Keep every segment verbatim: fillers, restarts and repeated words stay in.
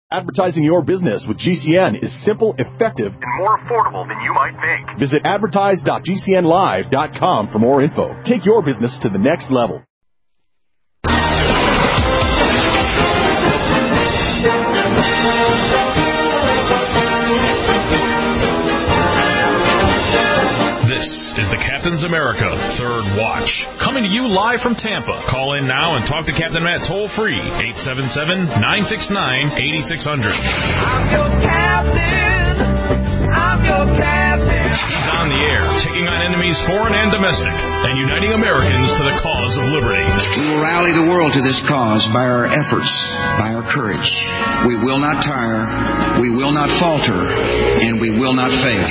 Advertising your business with G C N is simple, effective, and more affordable than you might think. Visit advertise dot g c n live dot com for more info. Take your business to the next level. This is the Captain's America Third Watch, coming to you live from Tampa. Call in now and talk to Captain Matt toll-free, eight seven seven, nine six nine, eight six zero zero. I'm your captain. I'm your captain. He's on the air, taking on enemies foreign and domestic, and uniting Americans to the cause of liberty. We will rally the world to this cause by our efforts, by our courage. We will not tire, we will not falter, and we will not fail.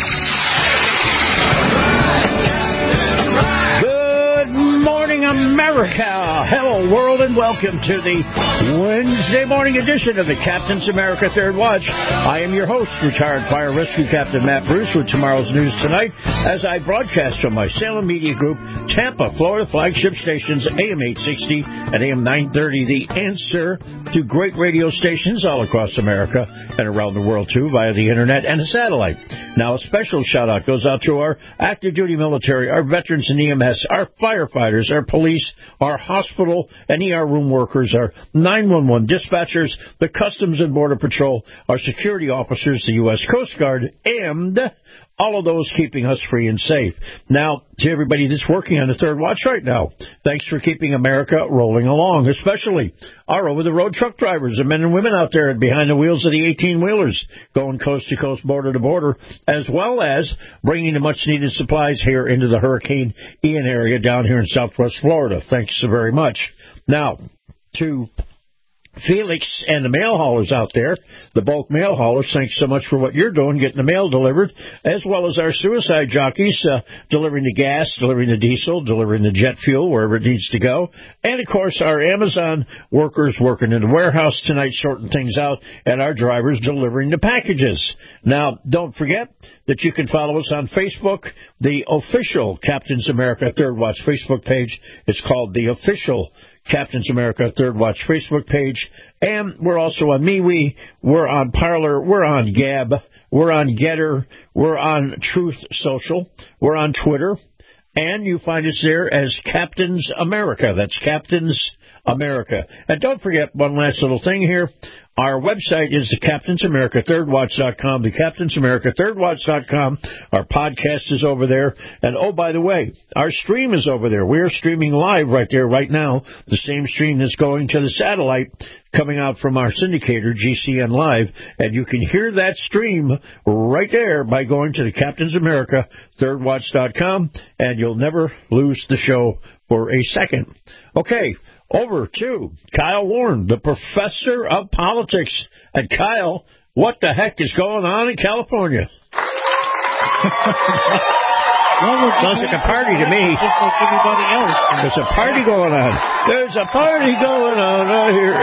Good morning, America. Hello, world, and welcome to the Wednesday morning edition of the Captain's America Third Watch. I am your host, retired Fire Rescue Captain Matt Bruce, with tomorrow's news tonight as I broadcast from my Salem Media Group, Tampa, Florida flagship stations, A M eight sixty and A M nine thirty, the answer to great radio stations all across America and around the world, too, via the internet and a satellite. Now, a special shout-out goes out to our active duty military, our veterans in E M S, our firefighters, our police, our hospital and E R room workers, our nine one one dispatchers, the Customs and Border Patrol, our security officers, the U S Coast Guard, and all of those keeping us free and safe. Now, to everybody that's working on the Third Watch right now, thanks for keeping America rolling along, especially our over-the-road truck drivers and men and women out there behind the wheels of the eighteen-wheelers, going coast to coast, border to border, as well as bringing the much-needed supplies here into the Hurricane Ian area down here in southwest Florida. Thanks so very much. Now, to Felix and the mail haulers out there, the bulk mail haulers, thanks so much for what you're doing, getting the mail delivered, as well as our suicide jockeys, uh, delivering the gas, delivering the diesel, delivering the jet fuel wherever it needs to go, and, of course, our Amazon workers working in the warehouse tonight sorting things out, and our drivers delivering the packages. Now, don't forget that you can follow us on Facebook, the official Captain's America Third Watch Facebook page. It's called the official Captain's America Third Watch Facebook page, and we're also on MeWe, we're on Parler, we're on Gab, we're on Getter, we're on Truth Social, we're on Twitter, and you find us there as Captain's America. That's Captain's America. And don't forget one last little thing here. Our website is the Captain's America Third Watch dot com, the Captain's America Third Watch dot com. Our podcast is over there. And, oh, by the way, our stream is over there. We're streaming live right there right now, the same stream that's going to the satellite coming out from our syndicator, G C N Live. And you can hear that stream right there by going to the Captain's America Third Watch dot com, and you'll never lose the show for a second. Okay. Over to Kyle Warren, the professor of politics. And Kyle, what the heck is going on in California? Well, sounds like a party to me. Just like everybody else. There's a party going on. There's a party going on out here.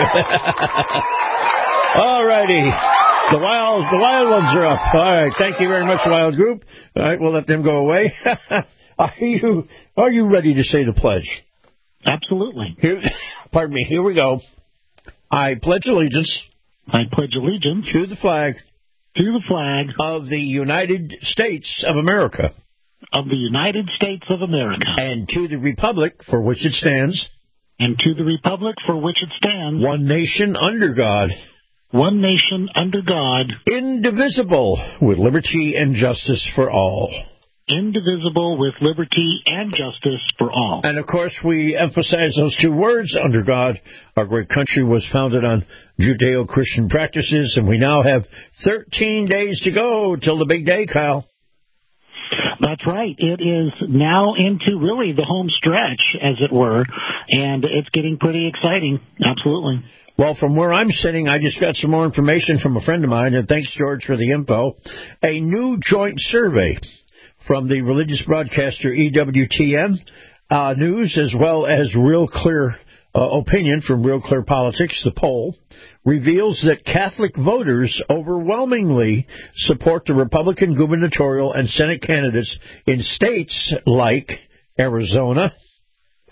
All righty. The wild, the wild ones are up. All right. Thank you very much, Wild Group. All right, we'll let them go away. Are you, are you ready to say the pledge? Absolutely. Here, pardon me. Here we go. I pledge allegiance. I pledge allegiance to the flag. To the flag of the United States of America. Of the United States of America. And to the republic for which it stands. And to the republic for which it stands. One nation under God. One nation under God. Indivisible, with liberty and justice for all. Indivisible, with liberty and justice for all. And, of course, we emphasize those two words, under God. Our great country was founded on Judeo-Christian practices, and we now have thirteen days to go till the big day, Kyle. That's right. It is now into really the home stretch, as it were, and it's getting pretty exciting. Absolutely. Well, from where I'm sitting, I just got some more information from a friend of mine, and thanks, George, for the info. A new joint survey from the religious broadcaster E W T N uh, News, as well as Real Clear uh, Opinion from Real Clear Politics, the poll, reveals that Catholic voters overwhelmingly support the Republican gubernatorial and Senate candidates in states like Arizona,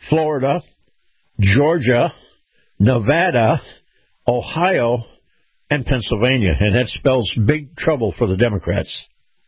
Florida, Georgia, Nevada, Ohio, and Pennsylvania, and that spells big trouble for the Democrats.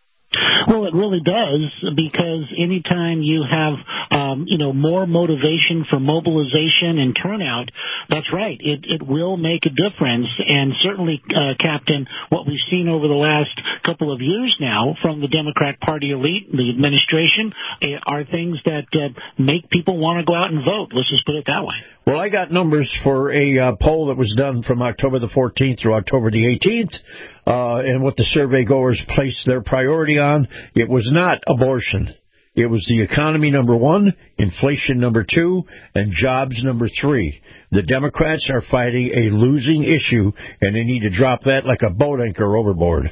Well, it really does, because anytime you have, um, you know, more motivation for mobilization and turnout, that's right, it, it will make a difference. And certainly, uh, Captain, what we've seen over the last couple of years now from the Democrat Party elite, the administration, uh, are things that uh, make people want to go out and vote. Let's just put it that way. Well, I got numbers for a uh, poll that was done from October the fourteenth through October the eighteenth. Uh, and what the survey goers placed their priority on. It was not abortion. It was the economy, number one, inflation, number two, and jobs, number three. The Democrats are fighting a losing issue, and they need to drop that like a boat anchor overboard.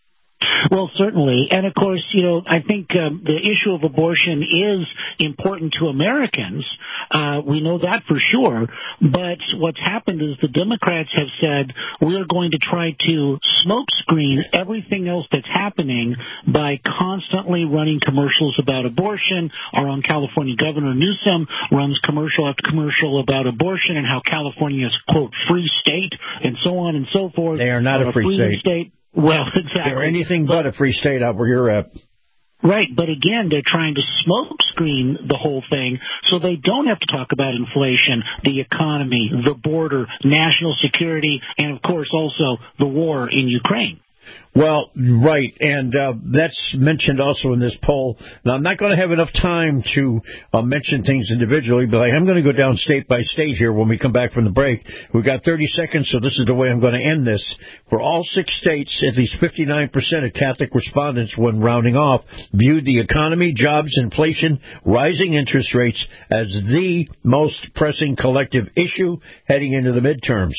Well, certainly. And, of course, you know, I think um, the issue of abortion is important to Americans. Uh, we know that for sure. But what's happened is the Democrats have said we're going to try to smokescreen everything else that's happening by constantly running commercials about abortion. Our own California Governor Newsom runs commercial after commercial about abortion and how California is, quote, free state and so on and so forth. They are not a free, free state. state. Well, exactly. They're anything but a free state out where you're at. Right, but again, they're trying to smokescreen the whole thing so they don't have to talk about inflation, the economy, the border, national security, and, of course, also the war in Ukraine. Well, right, and uh, that's mentioned also in this poll. Now, I'm not going to have enough time to uh, mention things individually, but I am going to go down state by state here when we come back from the break. We've got thirty seconds, so this is the way I'm going to end this. For all six states, at least fifty-nine percent of Catholic respondents, when rounding off, viewed the economy, jobs, inflation, rising interest rates as the most pressing collective issue heading into the midterms.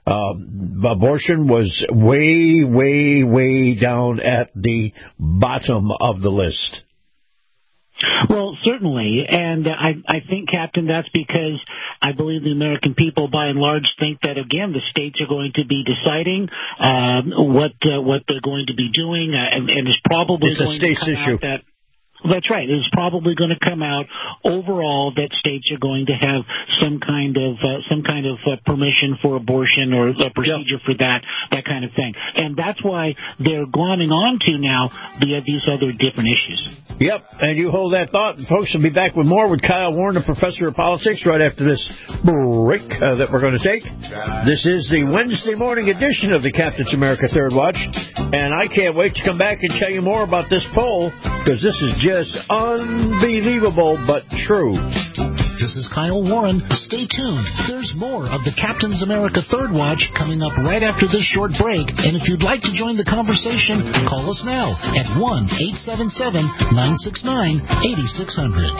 Um, abortion was way, way, way down at the bottom of the list. Well, certainly, and I, I think, Captain, that's because I believe the American people, by and large, think that, again, the states are going to be deciding um, what uh, what they're going to be doing, uh, and, and it's probably it's going a state's to come issue. out that. That's right. It's probably going to come out overall that states are going to have some kind of uh, some kind of uh, permission for abortion or a procedure yep. for that that kind of thing, and that's why they're glomming on to now the, uh, these other different issues. Yep, and you hold that thought, and folks will be back with more with Kyle Warren, the professor of politics, right after this break uh, that we're going to take. This is the Wednesday morning edition of the Captain's America Third Watch, and I can't wait to come back and tell you more about this poll, because this is just Just unbelievable, but true. This is Kyle Warren. Stay tuned. There's more of the Captain's America Third Watch coming up right after this short break. And if you'd like to join the conversation, call us now at one eight seven seven, nine six nine, eight six zero zero.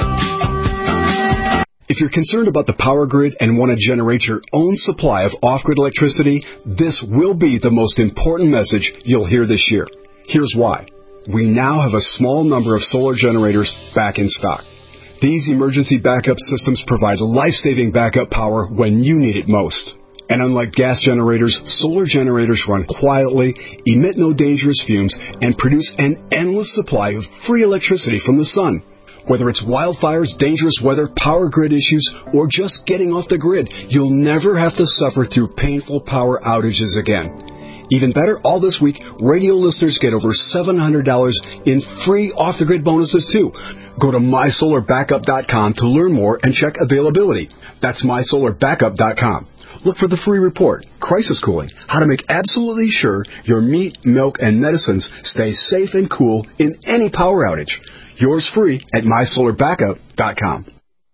If you're concerned about the power grid and want to generate your own supply of off-grid electricity, this will be the most important message you'll hear this year. Here's why. We now have a small number of solar generators back in stock. These emergency backup systems provide life-saving backup power when you need it most. And unlike gas generators, solar generators run quietly, emit no dangerous fumes, and produce an endless supply of free electricity from the sun. Whether it's wildfires, dangerous weather, power grid issues, or just getting off the grid, you'll never have to suffer through painful power outages again. Even better, all this week, radio listeners get over seven hundred dollars in free off-the-grid bonuses, too. Go to my solar backup dot com to learn more and check availability. That's my solar backup dot com. Look for the free report, Crisis Cooling, how to make absolutely sure your meat, milk, and medicines stay safe and cool in any power outage. Yours free at my solar backup dot com.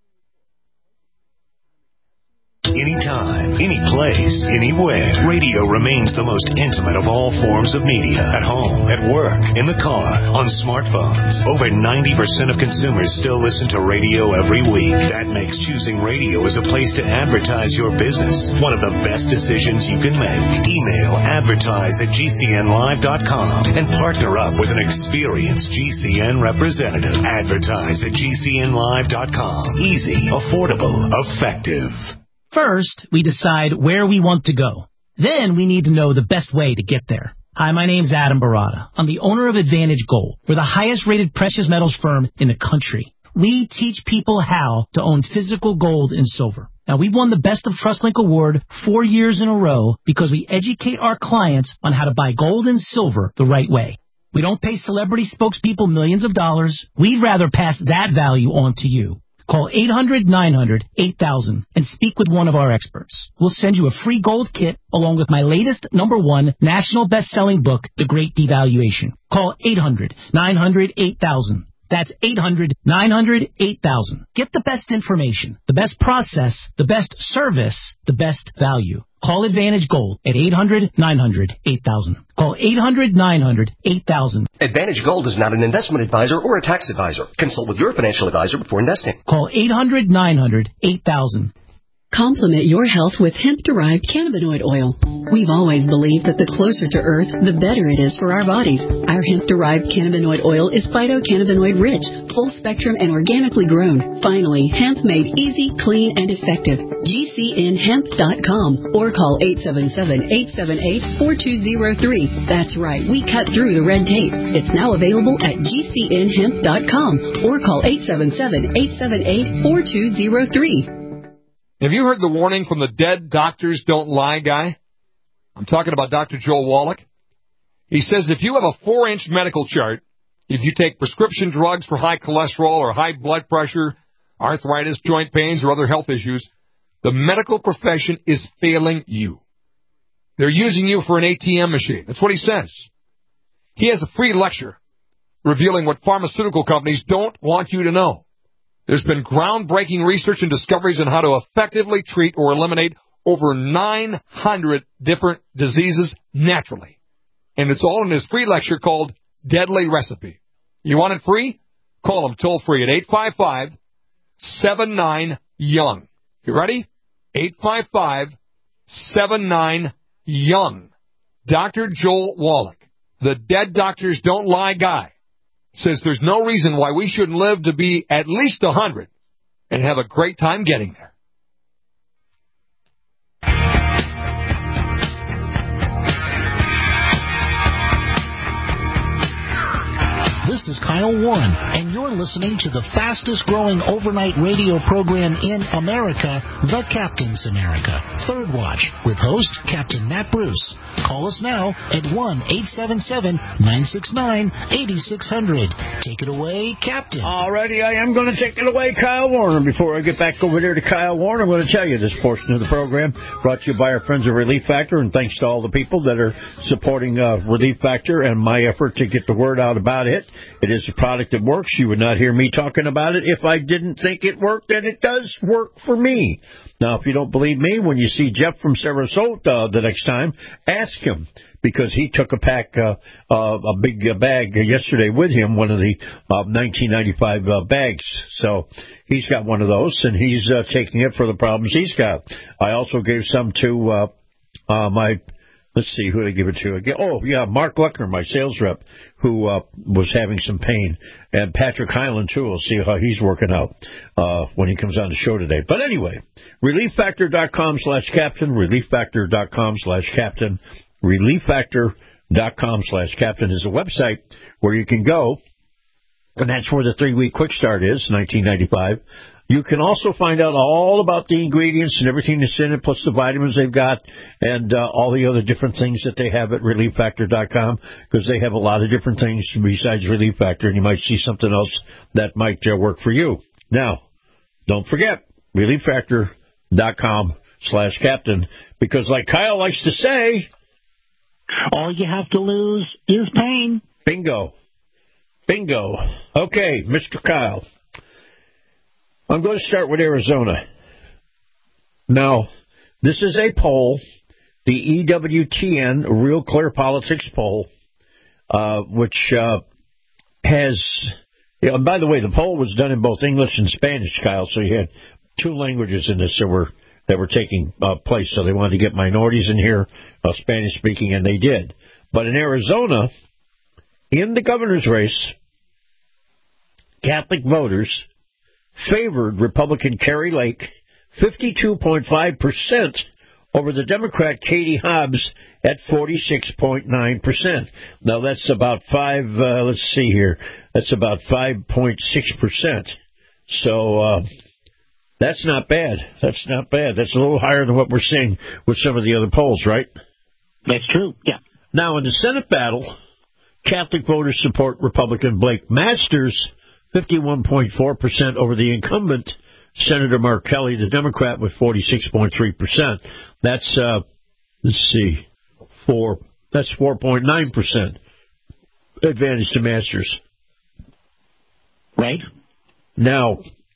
Anytime, any place, anywhere, radio remains the most intimate of all forms of media. At home, at work, in the car, on smartphones. Over ninety percent of consumers still listen to radio every week. That makes choosing radio as a place to advertise your business one of the best decisions you can make. Email advertise at G C N live dot com and partner up with an experienced G C N representative. Advertise at G C N live dot com. Easy, affordable, effective. First, we decide where we want to go. Then we need to know the best way to get there. Hi, my name's Adam Barada. I'm the owner of Advantage Gold. We're the highest-rated precious metals firm in the country. We teach people how to own physical gold and silver. Now, we've won the Best of TrustLink award four years in a row because we educate our clients on how to buy gold and silver the right way. We don't pay celebrity spokespeople millions of dollars. We'd rather pass that value on to you. Call eight hundred nine hundred eight thousand and speak with one of our experts. We'll send you a free gold kit along with my latest number one national best-selling book, The Great Devaluation. Call eight hundred nine hundred eight thousand. That's eight hundred nine hundred eight thousand. Get the best information, the best process, the best service, the best value. Call Advantage Gold at eight hundred nine hundred eight thousand. Call eight hundred nine hundred eight thousand. Advantage Gold is not an investment advisor or a tax advisor. Consult with your financial advisor before investing. Call eight hundred nine hundred eight thousand. Complement your health with hemp-derived cannabinoid oil. We've always believed that the closer to Earth, the better it is for our bodies. Our hemp-derived cannabinoid oil is phytocannabinoid-rich, full-spectrum, and organically grown. Finally, hemp made easy, clean, and effective. G C N hemp dot com or call eight seven seven, eight seven eight, four two zero three. That's right, we cut through the red tape. It's now available at G C N hemp dot com or call eight seven seven, eight seven eight, four two zero three. Have you heard the warning from the Dead Doctors Don't Lie guy? I'm talking about Doctor Joel Wallach. He says if you have a four-inch medical chart, if you take prescription drugs for high cholesterol or high blood pressure, arthritis, joint pains, or other health issues, the medical profession is failing you. They're using you for an A T M machine. That's what he says. He has a free lecture revealing what pharmaceutical companies don't want you to know. There's been groundbreaking research and discoveries on how to effectively treat or eliminate over nine hundred different diseases naturally. And it's all in his free lecture called Deadly Recipe. You want it free? Call him toll free at eight five five, seven nine, young. You ready? eight five five, seven nine, young. Doctor Joel Wallach, the Dead Doctors Don't Lie guy, says there's no reason why we shouldn't live to be at least one hundred and have a great time getting there. This is Kyle Warren, and you're listening to the fastest-growing overnight radio program in America, The Captain's America, Third Watch, with host Captain Matt Bruce. Call us now at one eight seven seven, nine six nine, eight six zero zero. Take it away, Captain. Alrighty, I am going to take it away, Kyle Warren. Before I get back over there to Kyle Warren, I'm going to tell you this portion of the program brought to you by our friends at Relief Factor, and thanks to all the people that are supporting uh, Relief Factor and my effort to get the word out about it. It is a product that works. You would not hear me talking about it if I didn't think it worked, and it does work for me. Now, if you don't believe me, when you see Jeff from Sarasota the next time, ask him, because he took a pack, uh, uh, a big uh, bag yesterday with him, one of the uh, nineteen ninety-five uh, bags. So he's got one of those, and he's uh, taking it for the problems he's got. I also gave some to uh, uh, my... Let's see, who did I give it to? Again? Oh, yeah, Mark Luckner, my sales rep, who uh, was having some pain. And Patrick Hyland, too. We'll see how he's working out uh, when he comes on the show today. But anyway, relieffactor.com slash captain, relieffactor.com slash captain, relieffactor.com slash captain is a website where you can go, and that's where the three-week quick start is, nineteen ninety-five. You can also find out all about the ingredients and everything that's in it, plus the vitamins they've got, and uh, all the other different things that they have at relief factor dot com, because they have a lot of different things besides Relief Factor, and you might see something else that might uh, work for you. Now, don't forget, relieffactor.com slash captain, because like Kyle likes to say, all you have to lose is pain. Bingo. Bingo. Okay, Mister Kyle. I'm going to start with Arizona. Now, this is a poll, the E W T N Real Clear Politics poll, uh, which uh, has, you know, and by the way, the poll was done in both English and Spanish, Kyle, so you had two languages in this that were that were taking uh, place, so they wanted to get minorities in here, uh, Spanish-speaking, and they did. But in Arizona, in the governor's race, Catholic voters favored Republican Carrie Lake fifty-two point five percent over the Democrat Katie Hobbs at forty-six point nine percent. Now, that's about five, uh, let's see here, that's about five point six percent. So uh, That's not bad. That's not bad. That's a little higher than what we're seeing with some of the other polls, right? That's true, yeah. Now, in the Senate battle, Catholic voters support Republican Blake Masters, fifty-one point four percent over the incumbent, Senator Mark Kelly, the Democrat, with forty-six point three percent. That's, uh, let's see, four, that's four point nine percent advantage to Masters. Right. Now,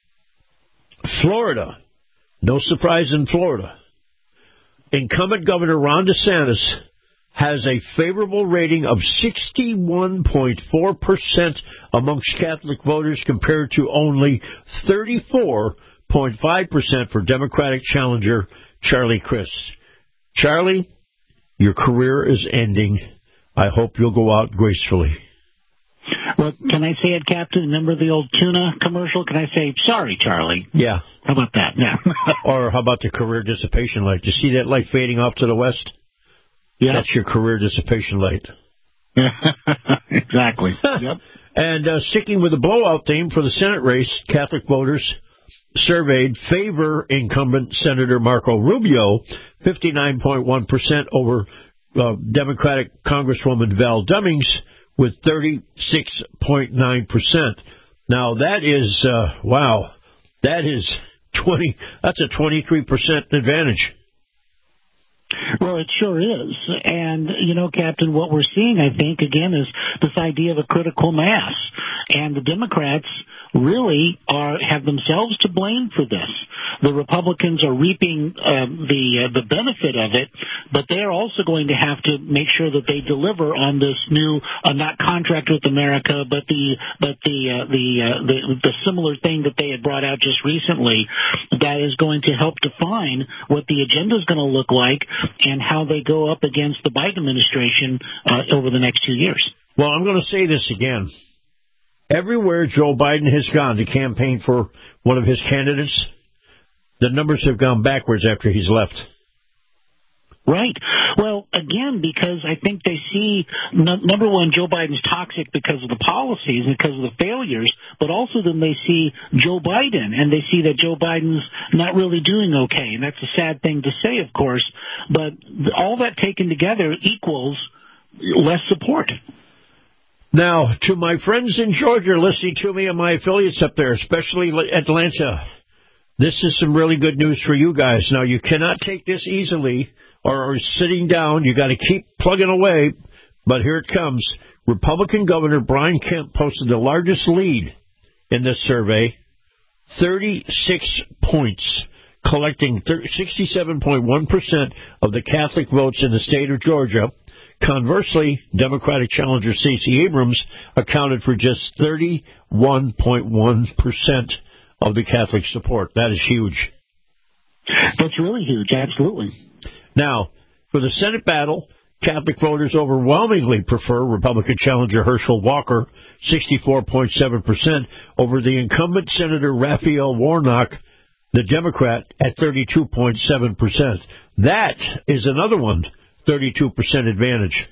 Florida, no surprise in Florida. Incumbent Governor Ron DeSantis has a favorable rating of sixty-one point four percent amongst Catholic voters compared to only thirty-four point five percent for Democratic challenger Charlie Crist. Charlie, your career is ending. I hope you'll go out gracefully. Well, can I say it, Captain? Remember the old tuna commercial? Can I say, sorry, Charlie? Yeah. How about that? Yeah. Or how about the career dissipation light? Do you see that light fading off to the west? Yeah. That's your career dissipation light. Exactly. Yep. And uh, sticking with the blowout theme for the Senate race, Catholic voters surveyed favor incumbent Senator Marco Rubio, fifty-nine point one percent over uh, Democratic Congresswoman Val Demings with thirty-six point nine percent. Now, that is, uh, wow, that is twenty, that's a twenty-three percent advantage. Well, it sure is. And, you know, Captain, what we're seeing, I think, again, is this idea of a critical mass. And the Democrats really are have themselves to blame for this. The Republicans are reaping uh, the uh, the benefit of it, but they're also going to have to make sure that they deliver on this new, uh, not contract with America, but the but the uh, the, uh, the the similar thing that they had brought out just recently that is going to help define what the agenda is going to look like and how they go up against the Biden administration uh, over the next two years. Well, I'm going to say this again. Everywhere Joe Biden has gone to campaign for one of his candidates, the numbers have gone backwards after he's left. Right. Well, again, because I think they see, n- number one, Joe Biden's toxic because of the policies and because of the failures, but also then they see Joe Biden, and they see that Joe Biden's not really doing okay. And that's a sad thing to say, of course, but all that taken together equals less support. Now, to my friends in Georgia listening to me and my affiliates up there, especially Atlanta, this is some really good news for you guys. Now, you cannot take this easily or sitting down. You got to keep plugging away. But here it comes. Republican Governor Brian Kemp posted the largest lead in this survey, thirty-six points, collecting sixty-seven point one percent of the Catholic votes in the state of Georgia. Conversely, Democratic challenger Stacey Abrams accounted for just thirty-one point one percent of the Catholic support. That is huge. That's really huge, absolutely. Now, for the Senate battle, Catholic voters overwhelmingly prefer Republican challenger Herschel Walker, sixty-four point seven percent, over the incumbent Senator Raphael Warnock, the Democrat, at thirty-two point seven percent. That is another one, thirty-two percent advantage.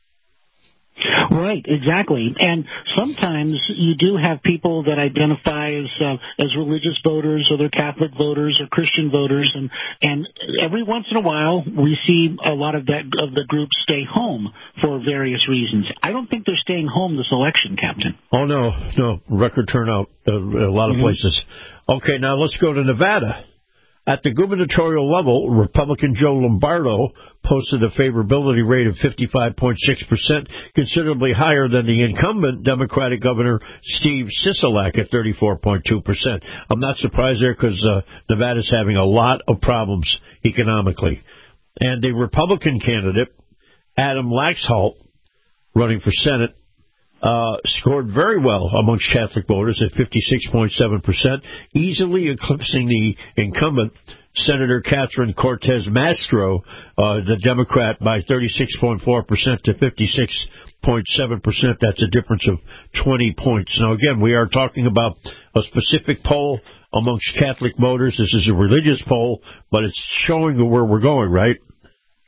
Right, exactly. And sometimes you do have people that identify as uh, as religious voters, or they're Catholic voters or Christian voters, and and every once in a while we see a lot of that of the group stay home for various reasons. I don't think they're staying home this election, Captain. Oh no, no, record turnout uh, a lot of mm-hmm. places. Okay, now let's go to Nevada. At the gubernatorial level, Republican Joe Lombardo posted a favorability rate of fifty-five point six percent, considerably higher than the incumbent Democratic Governor Steve Sisolak at thirty-four point two percent. I'm not surprised there because uh, Nevada's having a lot of problems economically. And the Republican candidate, Adam Laxalt, running for Senate, Uh, scored very well amongst Catholic voters at fifty-six point seven percent, easily eclipsing the incumbent Senator Catherine Cortez Mastro, uh, the Democrat, by thirty-six point four percent to fifty-six point seven percent. That's a difference of twenty points. Now, again, we are talking about a specific poll amongst Catholic voters. This is a religious poll, but it's showing where we're going, right?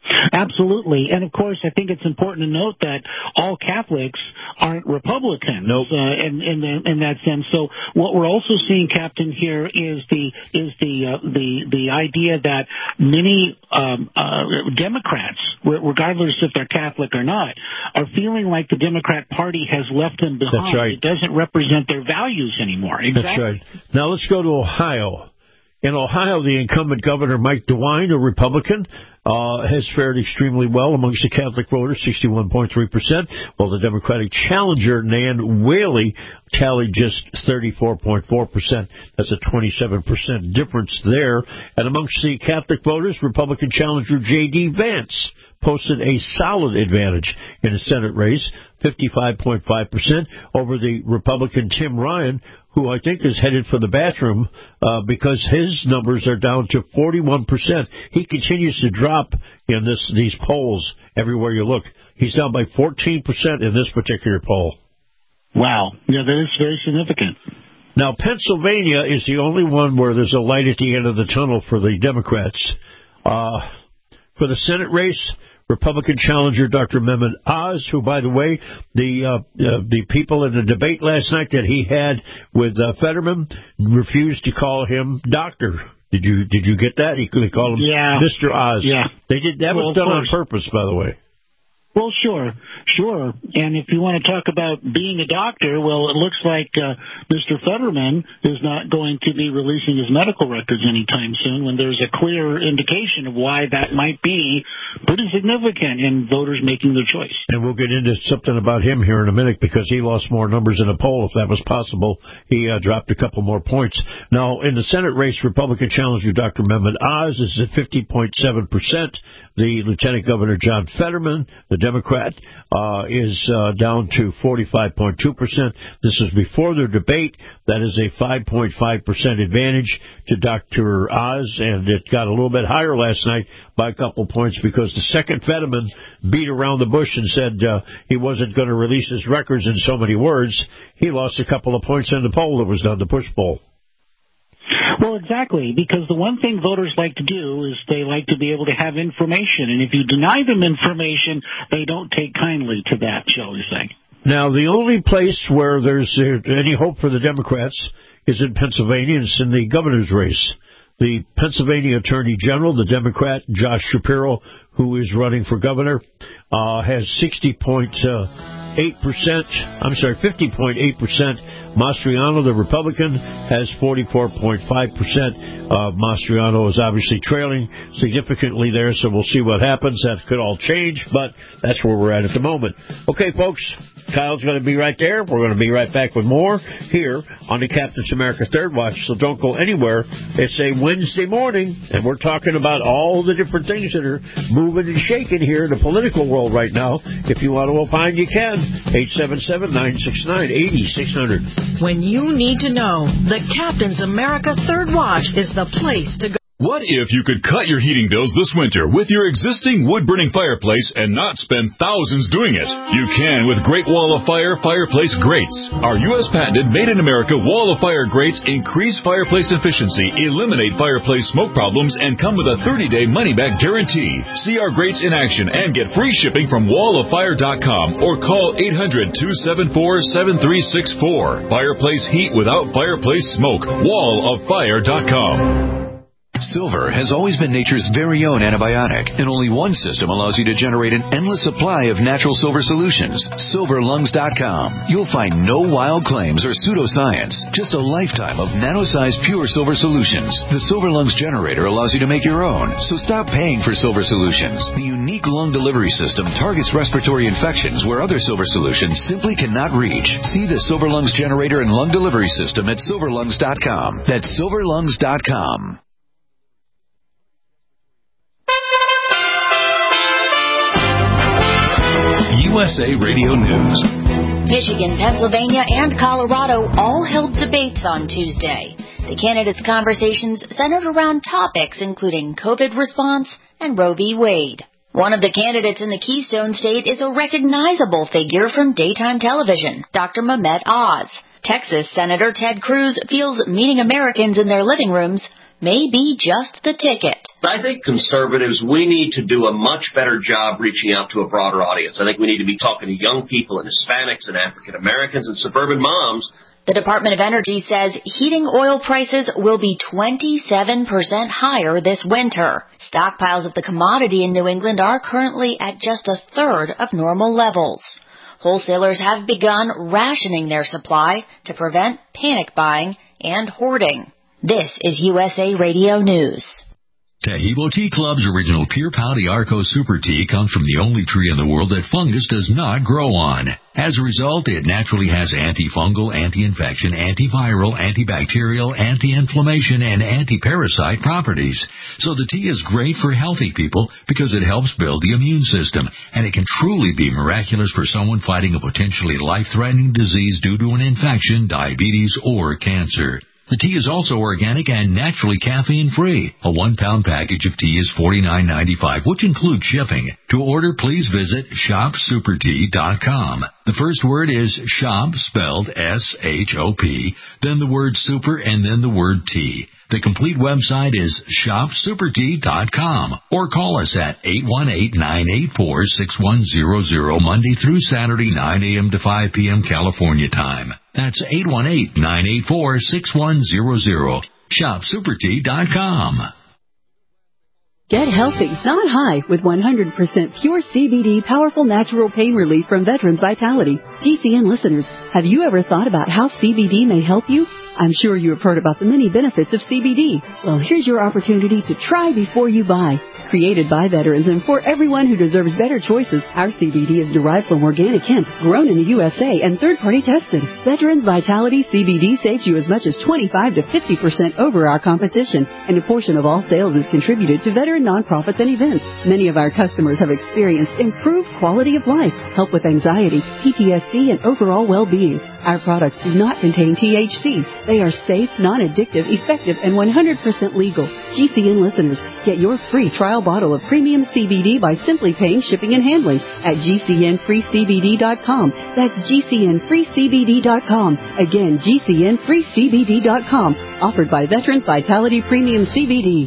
Absolutely. And, of course, I think it's important to note that all Catholics aren't Republicans nope. uh, in, in, the, in that sense. So what we're also seeing, Captain, here is the is the uh, the the idea that many um, uh, Democrats, regardless if they're Catholic or not, are feeling like the Democrat Party has left them behind. That's right. It doesn't represent their values anymore. Exactly. That's right. Now let's go to Ohio. In Ohio, the incumbent governor, Mike DeWine, a Republican, uh, has fared extremely well amongst the Catholic voters, sixty-one point three percent, while the Democratic challenger, Nan Whaley, tallied just thirty-four point four percent. That's a twenty-seven percent difference there. And amongst the Catholic voters, Republican challenger J D. Vance posted a solid advantage in the Senate race, fifty-five point five percent, over the Republican Tim Ryan, who I think is headed for the bathroom uh, because his numbers are down to forty-one percent. He continues to drop in this these polls everywhere you look. He's down by fourteen percent in this particular poll. Wow. Yeah, that is very significant. Now, Pennsylvania is the only one where there's a light at the end of the tunnel for the Democrats. Uh, for the Senate race, Republican challenger Doctor Mehmet Oz, who, by the way, the uh, uh, the people in the debate last night that he had with uh, Fetterman refused to call him doctor. Did you did you get that? He they called him yeah. Mister Oz. Yeah, they did. That well, was done on purpose, by the way. Well, sure, sure. And if you want to talk about being a doctor, well, it looks like uh, Mister Fetterman is not going to be releasing his medical records anytime soon when there's a clear indication of why that might be pretty significant in voters making their choice. And we'll get into something about him here in a minute because he lost more numbers in a poll, if that was possible. He uh, dropped a couple more points. Now, in the Senate race, Republican challenger Doctor Mehmet Oz is at fifty point seven percent. The Lieutenant Governor John Fetterman, the Democrat, uh, is uh, down to forty-five point two percent. This is before their debate. That is a five point five percent advantage to Doctor Oz, and it got a little bit higher last night by a couple points because the second Fetterman beat around the bush and said uh, he wasn't going to release his records in so many words. He lost a couple of points in the poll that was done, the push poll. Well, exactly, because the one thing voters like to do is they like to be able to have information, and if you deny them information, they don't take kindly to that, shall we say. Now, the only place where there's uh, any hope for the Democrats is in Pennsylvania, and it's in the governor's race. The Pennsylvania Attorney General, the Democrat, Josh Shapiro, who is running for governor, uh, has sixty point eight percent, I'm sorry, fifty point eight percent. Mastriano, the Republican, has forty-four point five percent. Uh, Mastriano is obviously trailing significantly there, so we'll see what happens. That could all change, but that's where we're at at the moment. Okay, folks, Kyle's going to be right there. We're going to be right back with more here on the Captain's America Third Watch, so don't go anywhere. It's a Wednesday morning, and we're talking about all the different things that are moving and shaking here in the political world right now. If you want to opine, you can. eight seven seven, nine six nine, eight six zero zero. When you need to know, the Captain's America Third Watch is the place to go. What if you could cut your heating bills this winter with your existing wood-burning fireplace and not spend thousands doing it? You can with Great Wall of Fire Fireplace Grates. Our U S patented made-in-America Wall of Fire grates increase fireplace efficiency, eliminate fireplace smoke problems, and come with a thirty-day money-back guarantee. See our grates in action and get free shipping from wall of fire dot com or call eight hundred, two seven four, seven three six four. Fireplace heat without fireplace smoke. wall of fire dot com. Silver has always been nature's very own antibiotic, and only one system allows you to generate an endless supply of natural silver solutions. silver lungs dot com. You'll find no wild claims or pseudoscience, just a lifetime of nano-sized pure silver solutions. The Silver Lungs generator allows you to make your own, so stop paying for silver solutions. The unique lung delivery system targets respiratory infections where other silver solutions simply cannot reach. See the Silver Lungs generator and lung delivery system at silver lungs dot com. That's silver lungs dot com. U S A Radio News. Michigan, Pennsylvania, and Colorado all held debates on Tuesday. The candidates' conversations centered around topics including COVID response and Roe v. Wade. One of the candidates in the Keystone State is a recognizable figure from daytime television, Doctor Mehmet Oz. Texas Senator Ted Cruz feels meeting Americans in their living rooms may be just the ticket. I think conservatives, we need to do a much better job reaching out to a broader audience. I think we need to be talking to young people and Hispanics and African Americans and suburban moms. The Department of Energy says heating oil prices will be twenty-seven percent higher this winter. Stockpiles of the commodity in New England are currently at just a third of normal levels. Wholesalers have begun rationing their supply to prevent panic buying and hoarding. This is U S A Radio News. Taheebo Tea Club's original Pure Pau Arco Super Tea comes from the only tree in the world that fungus does not grow on. As a result, it naturally has antifungal, anti-infection, antiviral, antibacterial, anti-inflammation, and anti-parasite properties. So the tea is great for healthy people because it helps build the immune system, and it can truly be miraculous for someone fighting a potentially life-threatening disease due to an infection, diabetes, or cancer. The tea is also organic and naturally caffeine-free. A one-pound package of tea is forty-nine ninety-five, which includes shipping. To order, please visit shop super tea dot com. The first word is shop, spelled S H O P, then the word super, and then the word tea. The complete website is shop super tea dot com, or call us at eight one eight, nine eight four, six one zero zero, Monday through Saturday, nine a.m. to five p.m. California time. That's eight one eight, nine eight four, six one zero zero. shop super tea dot com. Get healthy, not high, with one hundred percent pure C B D powerful natural pain relief from Veterans Vitality. G C N listeners, have you ever thought about how C B D may help you? I'm sure you have heard about the many benefits of C B D. Well, here's your opportunity to try before you buy. Created by veterans and for everyone who deserves better choices, our C B D is derived from organic hemp, grown in the U S A, and third-party tested. Veterans Vitality C B D saves you as much as twenty-five to fifty percent over our competition, and a portion of all sales is contributed to veteran nonprofits and events. Many of our customers have experienced improved quality of life, help with anxiety, P T S D, and overall well-being. Our products do not contain T H C. They are safe, non-addictive, effective, and one hundred percent legal. G C N listeners, get your free trial bottle of premium C B D by simply paying shipping and handling at G C N free C B D dot com. That's G C N free C B D dot com. Again, G C N free C B D dot com. Offered by Veterans Vitality Premium C B D.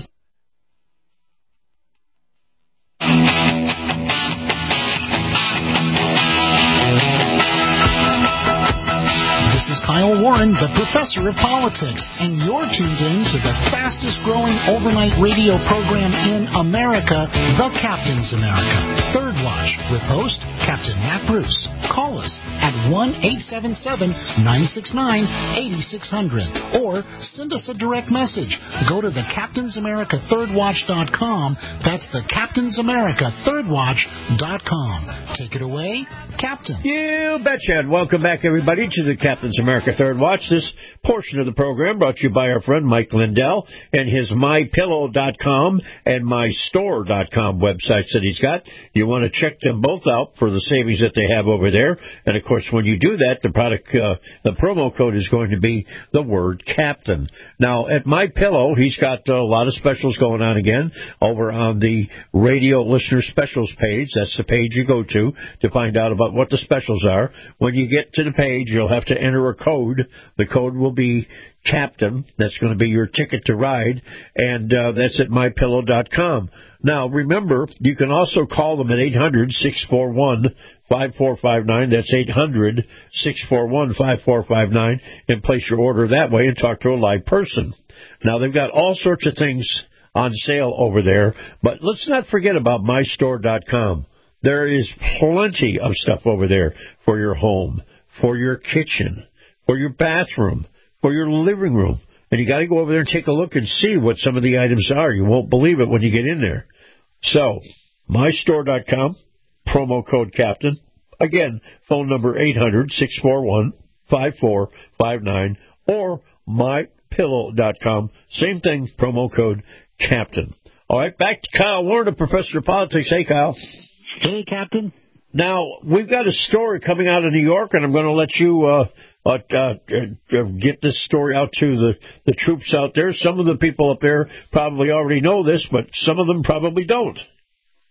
This is Kyle Warren, the professor of politics, and you're tuned in to the fastest-growing overnight radio program in America, The Captain's America, Third Watch, with host Captain Matt Bruce. Call us at one eight seven seven, nine six nine, eight six zero zero or send us a direct message. Go to the captains america third watch dot com. That's the captains america third watch dot com. Take it away, Captain. You betcha. And welcome back, everybody, to the Captain's America Third Watch. This portion of the program brought to you by our friend Mike Lindell and his my pillow dot com and my store dot com websites that he's got. You want to check them both out for the savings that they have over there. And, of course, when you do that, the product, uh, the promo code is going to be the word Captain. Now, at MyPillow, he's got a lot of specials going on again over on the radio listener specials page. That's the page you go to to find out about what the specials are. When you get to the page, you'll have to enter a code. The code will be Captain. That's going to be your ticket to ride, and uh, that's at my pillow dot com. Now, remember, you can also call them at eight hundred, six four one, five four five nine. That's eight hundred, six four one, five four five nine, and place your order that way and talk to a live person. Now, they've got all sorts of things on sale over there, but let's not forget about my store dot com. There is plenty of stuff over there for your home, for your kitchen, for your bathroom, for your living room. And you got to go over there and take a look and see what some of the items are. You won't believe it when you get in there. So, my store dot com, promo code Captain. Again, phone number eight hundred, six four one, five four five nine or my pillow dot com. Same thing, promo code Captain. All right, back to Kyle Warren, Professor of Politics. Hey, Kyle. Hey, Captain. Now, we've got a story coming out of New York, and I'm going to let you uh, uh, uh, get this story out to the, the troops out there. Some of the people up there probably already know this, but some of them probably don't.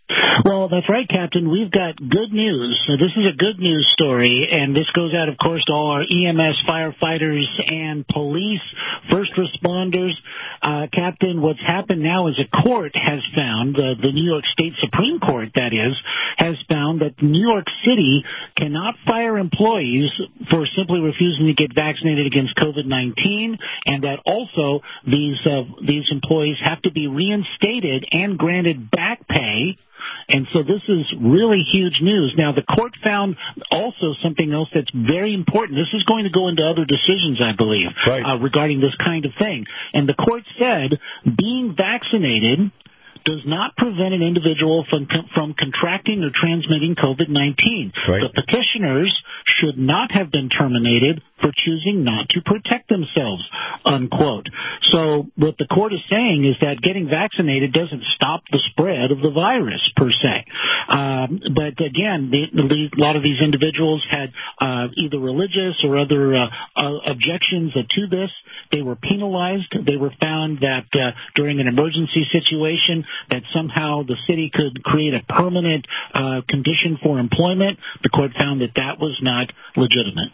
Well, that's right, Captain. We've got good news. So this is a good news story, and this goes out, of course, to all our E M S firefighters and police, first responders. Uh, Captain, what's happened now is a court has found, uh, the New York State Supreme Court, that is, has found that New York City cannot fire employees for simply refusing to get vaccinated against COVID nineteen, and that also these uh, these employees have to be reinstated and granted back pay. And so this is really huge news. Now, the court found also something else that's very important. This is going to go into other decisions, I believe, right. uh, regarding this kind of thing. And the court said being vaccinated does not prevent an individual from from contracting or transmitting COVID nineteen. Right. The petitioners should not have been terminated for choosing not to protect themselves, unquote. So what the court is saying is that getting vaccinated doesn't stop the spread of the virus, per se. Um, but again, the, the, a lot of these individuals had uh, either religious or other uh, uh, objections uh, to this. They were penalized. They were found that uh, during an emergency situation, that somehow the city could create a permanent uh, condition for employment. The court found that that was not legitimate.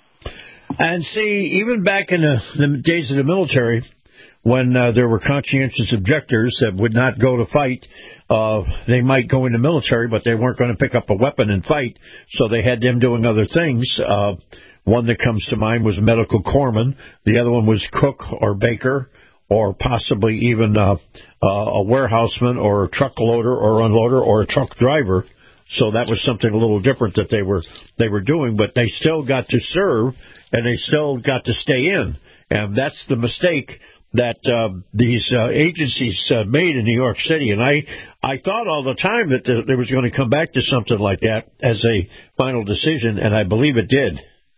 And see, even back in the, the days of the military, when uh, there were conscientious objectors that would not go to fight, uh, they might go in the military, but they weren't going to pick up a weapon and fight, so they had them doing other things. Uh, one that comes to mind was medical corpsman. The other one was cook or baker, or possibly even uh, uh, a warehouseman or a truck loader or unloader or a truck driver. So that was something a little different that they were they were doing, but they still got to serve and they still got to stay in. And that's the mistake that uh, these uh, agencies uh, made in New York City. And I, I thought all the time that the, there was going to come back to something like that as a final decision, and I believe it did.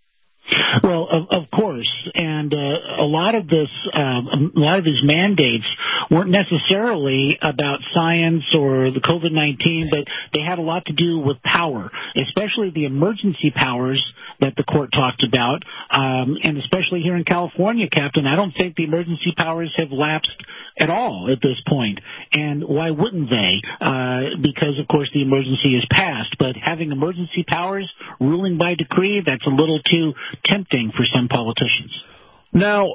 Well, of, of course, and uh, a lot of this, um, a lot of these mandates weren't necessarily about science or the COVID nineteen, but they had a lot to do with power, especially the emergency powers that the court talked about, um, and especially here in California, Captain. I don't think the emergency powers have lapsed at all at this point, and why wouldn't they? Uh, because, of course, the emergency is passed, but having emergency powers ruling by decree, that's a little too tempting for some politicians. Now,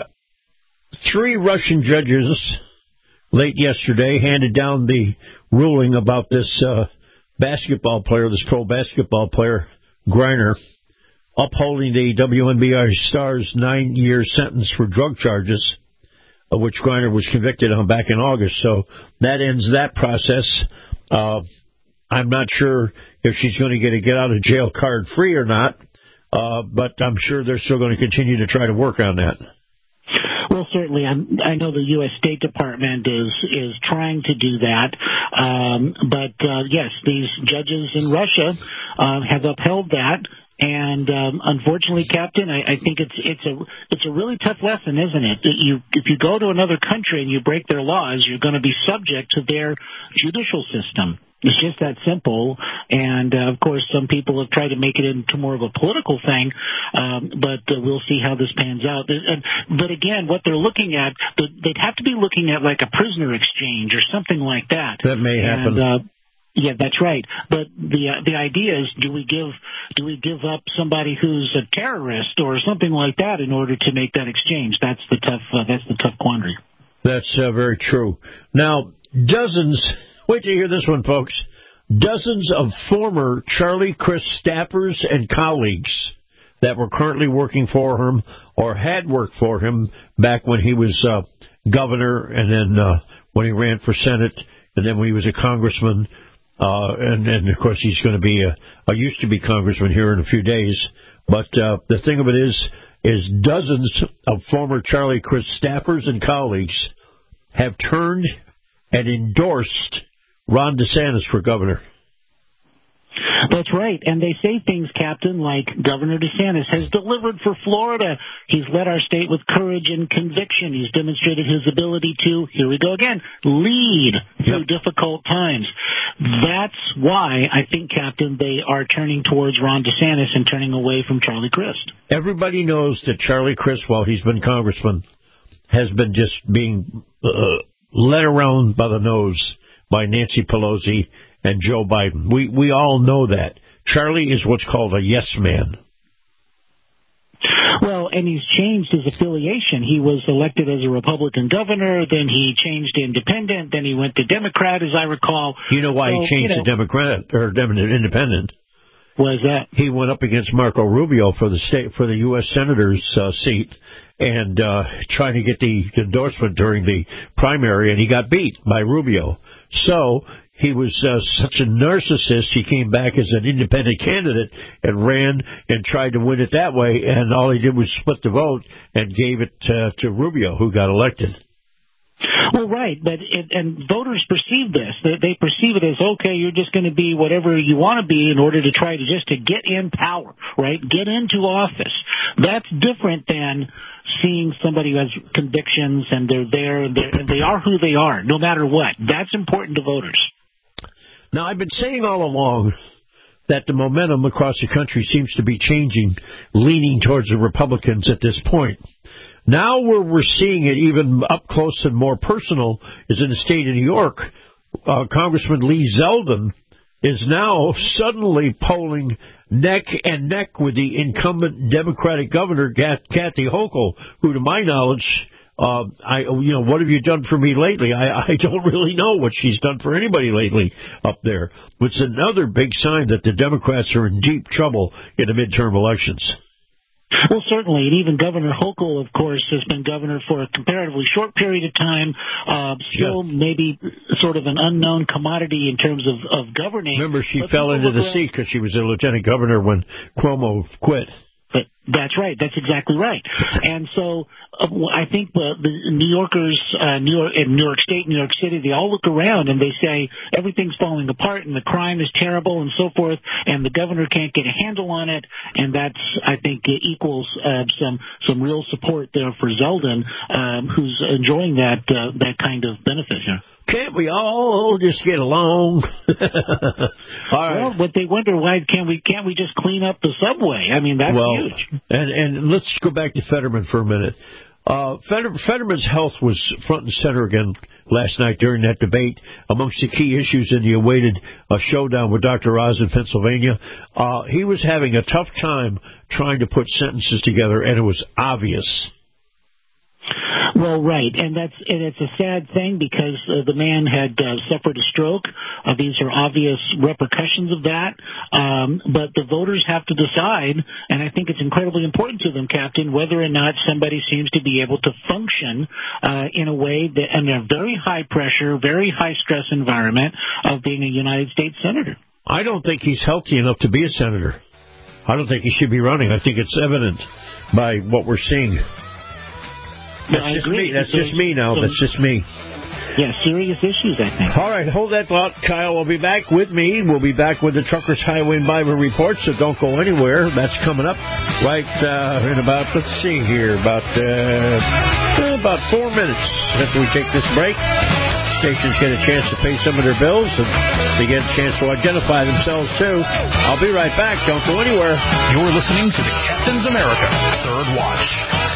three Russian judges late yesterday handed down the ruling about this uh, basketball player, this pro basketball player, Griner, upholding the W N B A star's nine-year sentence for drug charges, of which Griner was convicted on back in August. So that ends that process. Uh, I'm not sure if she's going to get a get-out-of-jail card free or not. Uh, but I'm sure they're still going to continue to try to work on that. Well, certainly. I'm, I know the U S State Department is is trying to do that. Um, but, uh, yes, these judges in Russia uh, have upheld that. And um, unfortunately, Captain, I, I think it's it's a it's a really tough lesson, isn't it? That you if you go to another country and you break their laws, you're going to be subject to their judicial system. It's just that simple. And, uh, of course, some people have tried to make it into more of a political thing, um, but uh, we'll see how this pans out. And, but, again, what they're looking at, they'd have to be looking at like a prisoner exchange or something like that. That may happen. And, uh, yeah, that's right. But the uh, the idea is, do we give do we give up somebody who's a terrorist or something like that in order to make that exchange? That's the tough uh, that's the tough quandary. That's uh, very true. Now, dozens. Wait till you hear this one, folks. Dozens of former Charlie Crist staffers and colleagues that were currently working for him or had worked for him back when he was uh, governor and then uh, when he ran for Senate and then when he was a congressman. Uh, and, and, of course, he's going to be a, a used-to-be congressman here in a few days. But uh, the thing of it is, is dozens of former Charlie Crist staffers and colleagues have turned and endorsed Ron DeSantis for governor. That's right. And they say things, Captain, like Governor DeSantis has delivered for Florida. He's led our state with courage and conviction. He's demonstrated his ability to, here we go again, lead through yep. difficult times. That's why I think, Captain, they are turning towards Ron DeSantis and turning away from Charlie Crist. Everybody knows that Charlie Crist, while he's been congressman, has been just being uh, led around by the nose by Nancy Pelosi and Joe Biden. We we all know that. Charlie is what's called a yes man. Well, and he's changed his affiliation. He was elected as a Republican governor, then he changed to independent, then he went to Democrat, as I recall. You know why so, he changed you know, to Democrat or independent? Was that he went up against Marco Rubio for the state for the U S Senator's uh, seat and uh, trying to get the endorsement during the primary, and he got beat by Rubio. So he was uh, such a narcissist, he came back as an independent candidate and ran and tried to win it that way, and all he did was split the vote and gave it uh, to Rubio, who got elected. Well, right, but it, and voters perceive this. They, they perceive it as, okay, you're just going to be whatever you want to be in order to try to just to get in power, right? Get into office. That's different than seeing somebody who has convictions and they're there and, they're, and they are who they are, no matter what. That's important to voters. Now, I've been saying all along that the momentum across the country seems to be changing, leaning towards the Republicans at this point. Now where we're seeing it even up close and more personal is in the state of New York. Uh, Congressman Lee Zeldin is now suddenly polling neck and neck with the incumbent Democratic governor, Kathy Hochul, who, to my knowledge, uh, I, you know, what have you done for me lately? I, I don't really know what she's done for anybody lately up there. It's another big sign that the Democrats are in deep trouble in the midterm elections. Well, certainly, and even Governor Hochul, of course, has been governor for a comparatively short period of time, uh, still yeah. maybe sort of an unknown commodity in terms of, of governing. Remember, she but fell into the around... seat because she was a lieutenant governor when Cuomo quit. But that's right. That's exactly right. And so uh, I think the, the New Yorkers, uh, New York, in New York State, New York City, they all look around and they say everything's falling apart and the crime is terrible and so forth, and the governor can't get a handle on it. And that's, I think, equals uh, some some real support there for Zeldin, um, who's enjoying that uh, that kind of benefit here. Can't we all just get along? All right. Well, but they wonder why can't we can't we just clean up the subway? I mean, that's well, huge. And and let's go back to Fetterman for a minute. Uh, Feder- Fetterman's health was front and center again last night during that debate amongst the key issues in the awaited uh, showdown with Doctor Oz in Pennsylvania. Uh, he was having a tough time trying to put sentences together, and it was obvious. Well, right, and that's and it's a sad thing because uh, the man had uh, suffered a stroke. Uh, these are obvious repercussions of that, um, but the voters have to decide, and I think it's incredibly important to them, Captain, whether or not somebody seems to be able to function uh, in a way that, in a very high pressure, very high stress environment of being a United States senator. I don't think he's healthy enough to be a senator. I don't think he should be running. I think it's evident by what we're seeing. That's I just agree. me. That's so, just me now. So, That's just me. Yeah, serious issues, I think. All right, hold that thought. Kyle will be back with me. We'll be back with the Truckers Highway and Bible Report, so don't go anywhere. That's coming up right uh, in about, let's see here, about uh, about four minutes after we take this break. Stations get a chance to pay some of their bills, and they get a chance to identify themselves, too. I'll be right back. Don't go anywhere. You're listening to the Captain's America Third Watch.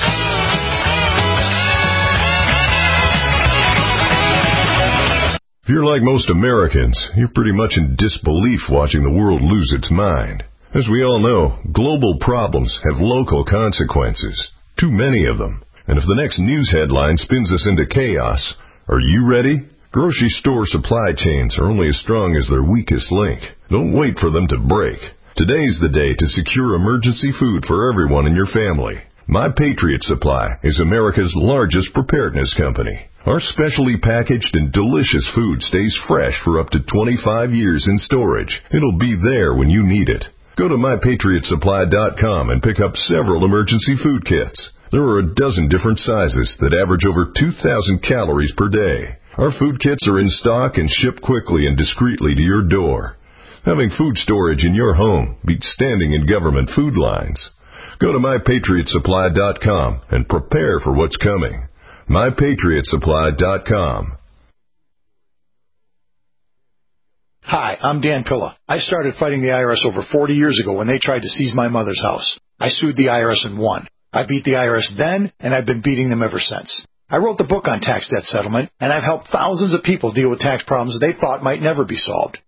If you're like most Americans, you're pretty much in disbelief watching the world lose its mind. As we all know, global problems have local consequences. Too many of them. And if the next news headline spins us into chaos, are you ready? Grocery store supply chains are only as strong as their weakest link. Don't wait for them to break. Today's the day to secure emergency food for everyone in your family. My Patriot Supply is America's largest preparedness company. Our specially packaged and delicious food stays fresh for up to twenty-five years in storage. It'll be there when you need it. Go to my patriot supply dot com and pick up several emergency food kits. There are a dozen different sizes that average over two thousand calories per day. Our food kits are in stock and shipped quickly and discreetly to your door. Having food storage in your home beats standing in government food lines. Go to my patriot supply dot com and prepare for what's coming. my patriot supply dot com. Hi, I'm Dan Pilla. I started fighting the I R S over forty years ago when they tried to seize my mother's house. I sued the I R S and won. I beat the I R S then, and I've been beating them ever since. I wrote the book on tax debt settlement, and I've helped thousands of people deal with tax problems they thought might never be solved.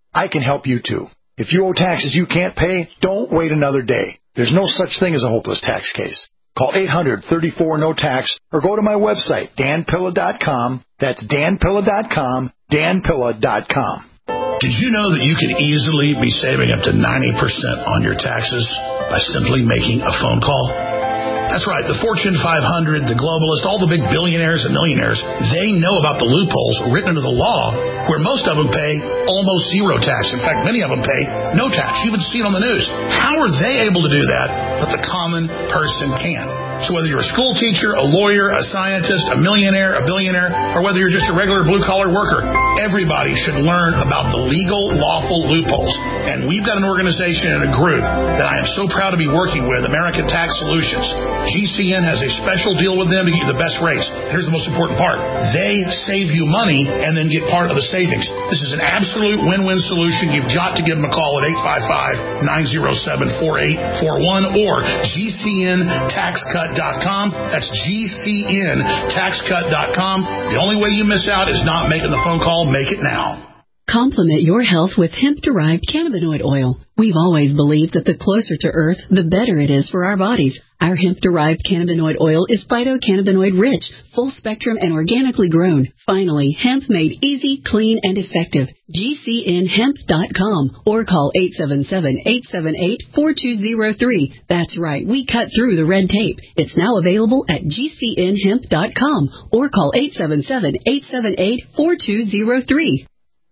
I can help you too. If you owe taxes you can't pay, don't wait another day. There's no such thing as a hopeless tax case. Call eight hundred, thirty-four, no tax or go to my website, dan pilla dot com. That's dan pilla dot com, dan pilla dot com. Did you know that you can easily be saving up to ninety percent on your taxes by simply making a phone call? That's right. The Fortune five hundred, the globalists, all the big billionaires and millionaires, they know about the loopholes written into the law where most of them pay almost zero tax. In fact, many of them pay no tax. You even see it on the news. How are they able to do that, but the common person can't? So whether you're a school teacher, a lawyer, a scientist, a millionaire, a billionaire, or whether you're just a regular blue-collar worker, everybody should learn about the legal, lawful loopholes. And we've got an organization and a group that I am so proud to be working with, American Tax Solutions. G C N has a special deal with them to get you the best rates. Here's the most important part. They save you money and then get part of the savings. This is an absolute win-win solution. You've got to give them a call at eight five five, nine oh seven, four eight four one or G C N tax cut dot com. That's G C N tax cut dot com. The only way you miss out is not making the phone call. Make it now. Complement your health with hemp-derived cannabinoid oil. We've always believed that the closer to Earth, the better it is for our bodies. Our hemp-derived cannabinoid oil is phytocannabinoid rich, full-spectrum, and organically grown. Finally, hemp made easy, clean, and effective. G C N hemp dot com or call eight seven seven, eight seven eight, four two zero three. That's right, we cut through the red tape. It's now available at G C N hemp dot com or call eight seven seven, eight seven eight, four two zero three.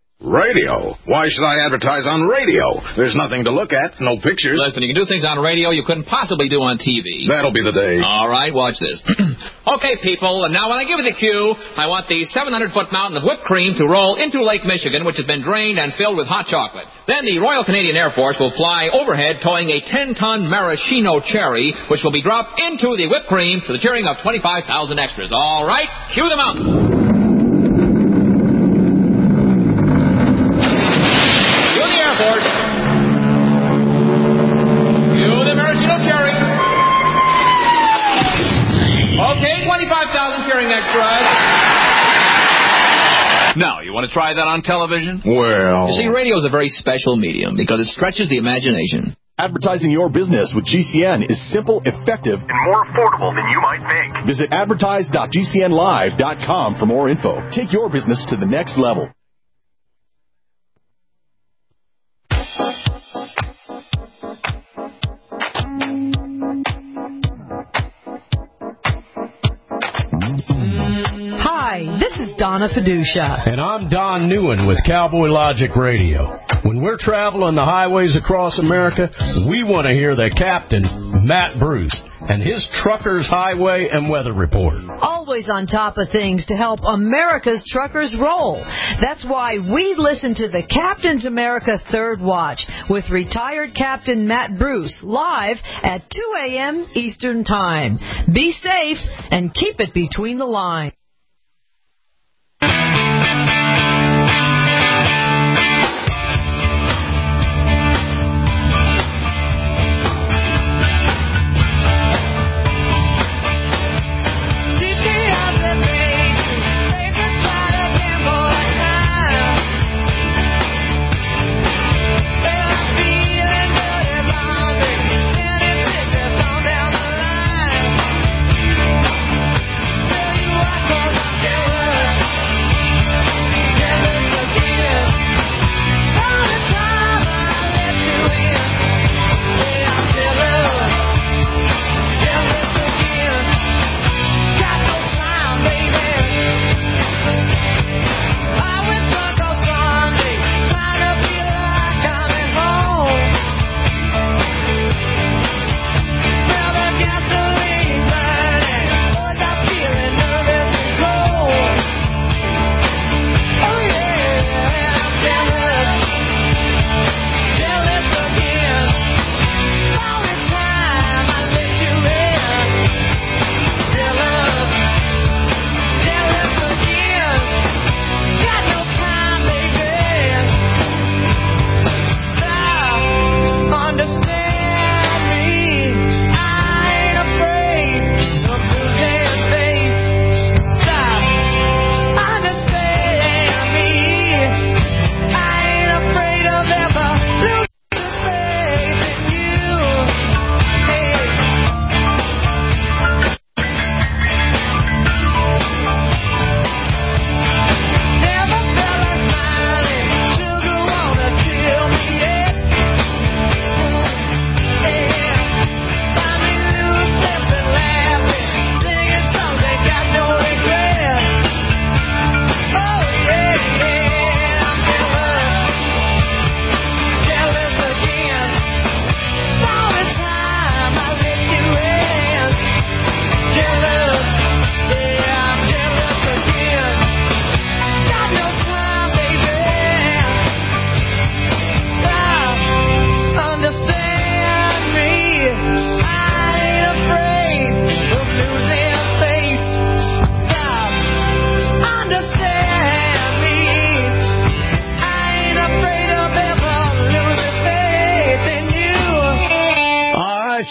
Radio? Why should I advertise on radio? There's nothing to look at, no pictures. Listen, you can do things on radio you couldn't possibly do on T V. That'll be the day. All right, watch this. Okay, people, and now when I give you the cue, I want the seven hundred foot mountain of whipped cream to roll into Lake Michigan, which has been drained and filled with hot chocolate. Then the Royal Canadian Air Force will fly overhead towing a ten ton maraschino cherry, which will be dropped into the whipped cream to the cheering of twenty-five thousand extras. All right, cue the mountain. twenty-five thousand cheering extras. Now, you want to try that on television? Well... You see, radio is a very special medium because it stretches the imagination. Advertising your business with G C N is simple, effective, and more affordable than you might think. Visit advertise dot G C N live dot com for more info. Take your business to the next level. Hi, this is Donna Fiducia. And I'm Don Newen with Cowboy Logic Radio. When we're traveling the highways across America, we want to hear the captain, Matt Bruce, and his Truckers Highway and Weather Report. Always on top of things to help America's truckers roll. That's why we listen to the Captain's America Third Watch with retired Captain Matt Bruce live at two a.m. Eastern Time. Be safe and keep it between the lines.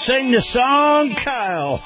sing the song, Kyle.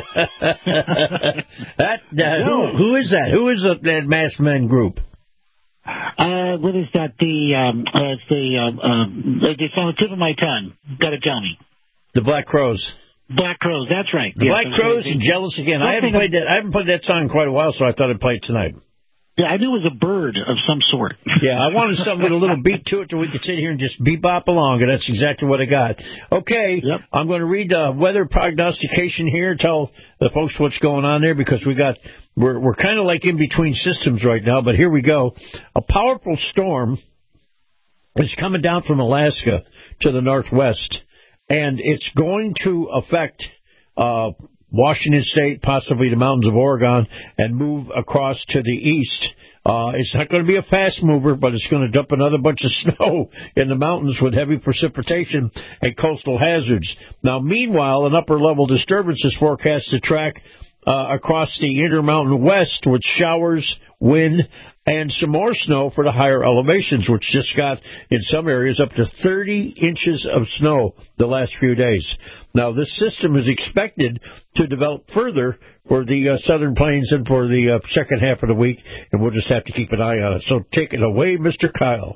that uh, who, who is that? Who is that masked men group? Uh, what is that? The um, uh, it's the um, um, it's on the tip of my tongue. Got to tell me. The Black Crowes. Black Crowes. That's right. The yes, Black Crowes and Jealous Again. I haven't played that. I haven't played that song in quite a while, so I thought I'd play it tonight. Yeah, I knew it was a bird of some sort. Yeah, I wanted something with a little beat to it so we could sit here and just bebop along, and that's exactly what I got. Okay, yep. I'm going to read the weather prognostication here, tell the folks what's going on there, because we got we're we're kind of like in between systems right now, but here we go. A powerful storm is coming down from Alaska to the northwest, and it's going to affect uh Washington State, possibly the mountains of Oregon, and move across to the east. Uh, it's not going to be a fast mover, but it's going to dump another bunch of snow in the mountains with heavy precipitation and coastal hazards. Now, meanwhile, an upper-level disturbance is forecast to track uh, across the Intermountain West with showers, wind, and some more snow for the higher elevations, which just got, in some areas, up to thirty inches of snow the last few days. Now, this system is expected to develop further for the uh, southern plains and for the uh, second half of the week, and we'll just have to keep an eye on it. So take it away, Mister Kyle.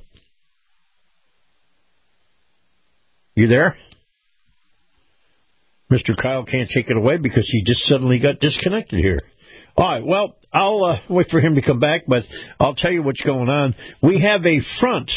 You there? Mister Kyle can't take it away because he just suddenly got disconnected here. All right, well, I'll uh, wait for him to come back, but I'll tell you what's going on. We have a front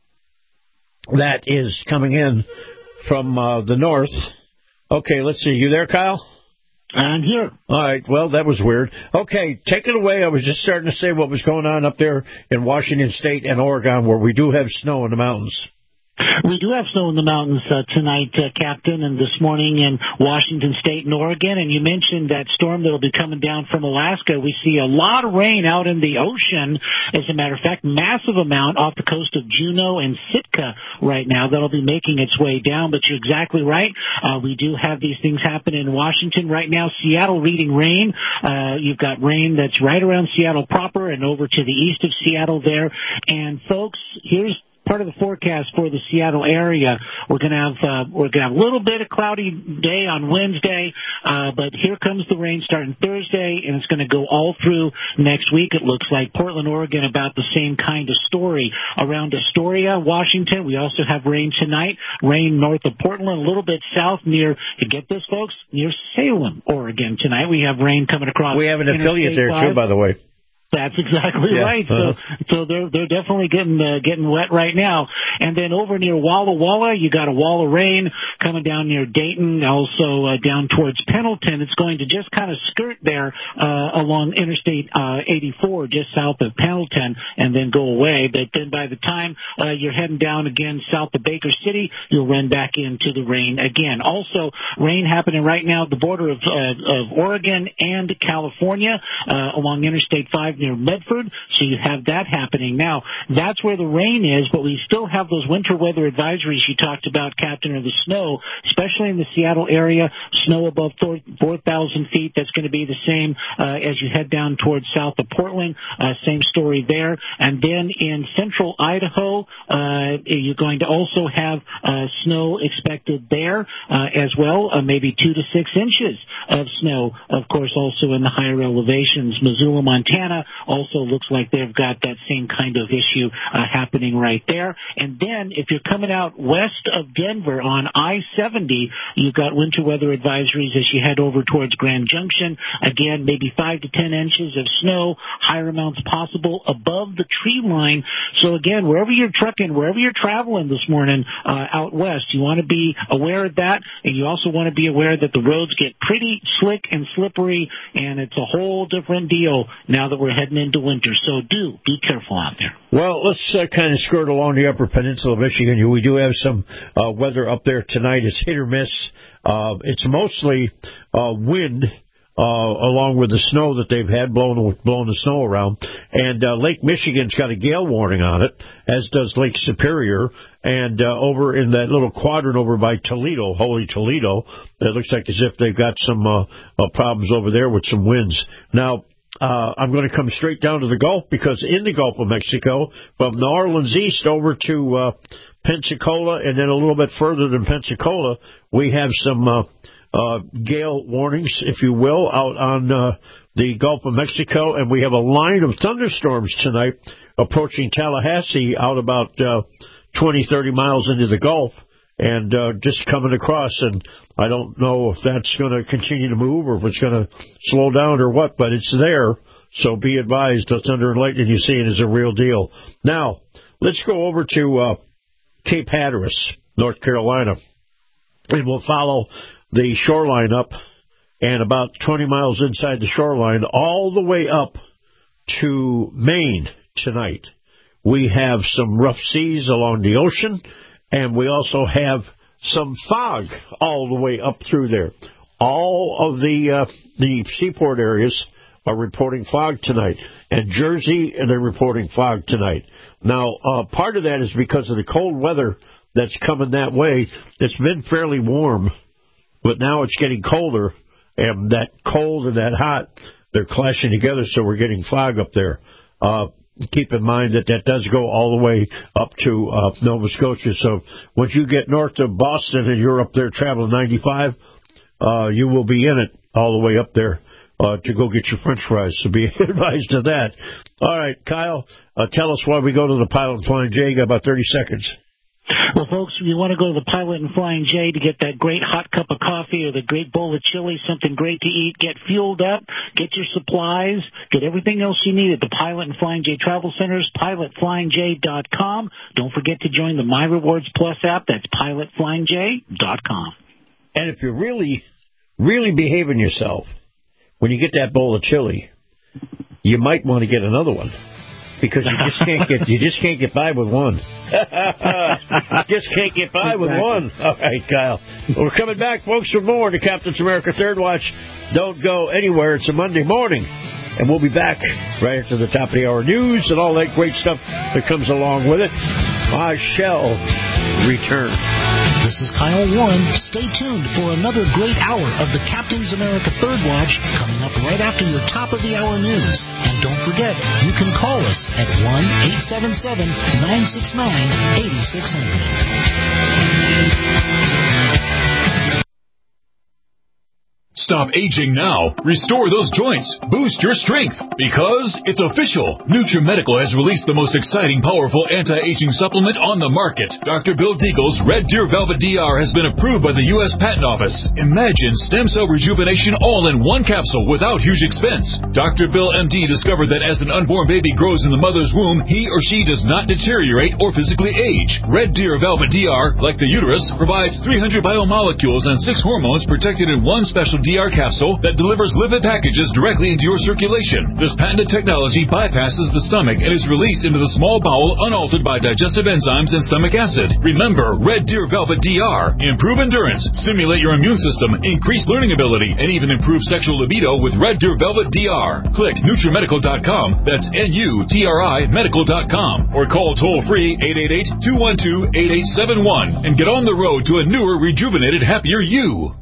that is coming in from uh, the north. Okay, let's see. You there, Kyle? I'm here. All right, well, that was weird. Okay, take it away. I was just starting to say what was going on up there in Washington State and Oregon, where we do have snow in the mountains. We do have snow in the mountains uh, tonight, uh, Captain, and this morning in Washington State and Oregon. And you mentioned that storm that will be coming down from Alaska. We see a lot of rain out in the ocean. As a matter of fact, massive amount off the coast of Juneau and Sitka right now. That'll be making its way down. But you're exactly right. Uh, we do have these things happen in Washington right now. Seattle reading rain. Uh, you've got rain that's right around Seattle proper and over to the east of Seattle there. And folks, here's part of the forecast for the Seattle area. We're going to have uh, we're going to have a little bit of cloudy day on Wednesday, uh, but here comes the rain starting Thursday, and it's going to go all through next week. It looks like Portland, Oregon, about the same kind of story. Around Astoria, Washington, we also have rain tonight. Rain north of Portland, a little bit south near, you get this, folks, near Salem, Oregon. Tonight we have rain coming across. We have an affiliate there, too, by the way. That's exactly yeah. right. So, uh-huh. so they're they're definitely getting uh, getting wet right now. And then over near Walla Walla, you got a wall of rain coming down near Dayton, also uh, down towards Pendleton. It's going to just kind of skirt there uh, along Interstate uh, eighty-four, just south of Pendleton, and then go away. But then by the time uh, you're heading down again south of Baker City, you'll run back into the rain again. Also, rain happening right now at the border of uh, of Oregon and California uh, along Interstate five. Near Medford, so you have that happening. Now, that's where the rain is, but we still have those winter weather advisories you talked about, Captain, or the snow, especially in the Seattle area, snow above four thousand feet. That's going to be the same uh, as you head down towards south of Portland. Uh, same story there. And then in central Idaho, uh, you're going to also have uh, snow expected there uh, as well, uh, maybe two to six inches of snow, of course, also in the higher elevations. Missoula, Montana, also looks like they've got that same kind of issue uh, happening right there. And then if you're coming out west of Denver on I seventy, you've got winter weather advisories as you head over towards Grand Junction. Again, maybe five to ten inches of snow, higher amounts possible above the tree line. So again, wherever you're trucking, wherever you're traveling this morning uh, out west, you want to be aware of that, and you also want to be aware that the roads get pretty slick and slippery, and it's a whole different deal now that we're heading into winter. So do be careful out there. Well, let's uh, kind of skirt along the upper peninsula of Michigan. We do have some uh, weather up there tonight. It's hit or miss. Uh, it's mostly uh, wind uh, along with the snow that they've had blowing, blowing the snow around. And uh, Lake Michigan's got a gale warning on it, as does Lake Superior. And uh, over in that little quadrant over by Toledo, Holy Toledo, it looks like as if they've got some uh, uh, problems over there with some winds. Now, Uh, I'm going to come straight down to the Gulf, because in the Gulf of Mexico, from New Orleans east over to uh, Pensacola, and then a little bit further than Pensacola, we have some uh, uh, gale warnings, if you will, out on uh, the Gulf of Mexico, and we have a line of thunderstorms tonight approaching Tallahassee out about uh, twenty, thirty miles into the Gulf, and uh, just coming across, and I don't know if that's going to continue to move or if it's going to slow down or what, but it's there, so be advised the thunder and lightning you're seeing is a real deal. Now, let's go over to uh, Cape Hatteras, North Carolina, and we'll follow the shoreline up, and about twenty miles inside the shoreline, all the way up to Maine tonight. We have some rough seas along the ocean, and we also have some fog all the way up through there. All of the uh, the seaport areas are reporting fog tonight, and Jersey, and they're reporting fog tonight. Now, uh, part of that is because of the cold weather that's coming that way. It's been fairly warm, but now it's getting colder, and that cold and that hot, they're clashing together, so we're getting fog up there. Uh, keep in mind that that does go all the way up to uh, Nova Scotia, so once you get north of Boston and you're up there traveling ninety-five, uh, you will be in it all the way up there. Uh, to go get your French fries, so be advised of that. All right, Kyle, uh, tell us why we go to the Pilot and Flying J. You got about thirty seconds. Well, folks, if you want to go to the Pilot and Flying J to get that great hot cup of coffee or the great bowl of chili, something great to eat, get fueled up, get your supplies, get everything else you need at the Pilot and Flying J Travel Centers, pilot flying j dot com. Don't forget to join the My Rewards Plus app. That's pilot flying j dot com. And if you're really, really behaving yourself, when you get that bowl of chili, you might want to get another one, because you just can't get you just can't get by with one. Just can't get by with one. All right, Kyle. We're coming back, folks, with more to Captain's America Third Watch. Don't go anywhere. It's a Monday morning, and we'll be back right after the top of the hour news and all that great stuff that comes along with it. I shall return. This is Kyle Warren. Stay tuned for another great hour of the Captain's America Third Watch coming up right after your top of the hour news. And don't forget, you can call us at one eight seven seven, nine six nine, eight six zero zero. Stop aging now. Restore those joints. Boost your strength. Because it's official. NutriMedical has released the most exciting, powerful anti-aging supplement on the market. Doctor Bill Deagle's Red Deer Velvet D R has been approved by the U S Patent Office. Imagine stem cell rejuvenation all in one capsule without huge expense. Doctor Bill M D discovered that as an unborn baby grows in the mother's womb, he or she does not deteriorate or physically age. Red Deer Velvet D R, like the uterus, provides three hundred biomolecules and six hormones protected in one special D R capsule that delivers lipid packages directly into your circulation. This patented technology bypasses the stomach and is released into the small bowel unaltered by digestive enzymes and stomach acid. Remember, Red Deer Velvet D R. Improve endurance, stimulate your immune system, increase learning ability, and even improve sexual libido with Red Deer Velvet D R. Click NutriMedical dot com, that's N U T R I medical dot com, or call toll-free eight eight eight, two one two, eight eight seven one and get on the road to a newer, rejuvenated, happier you.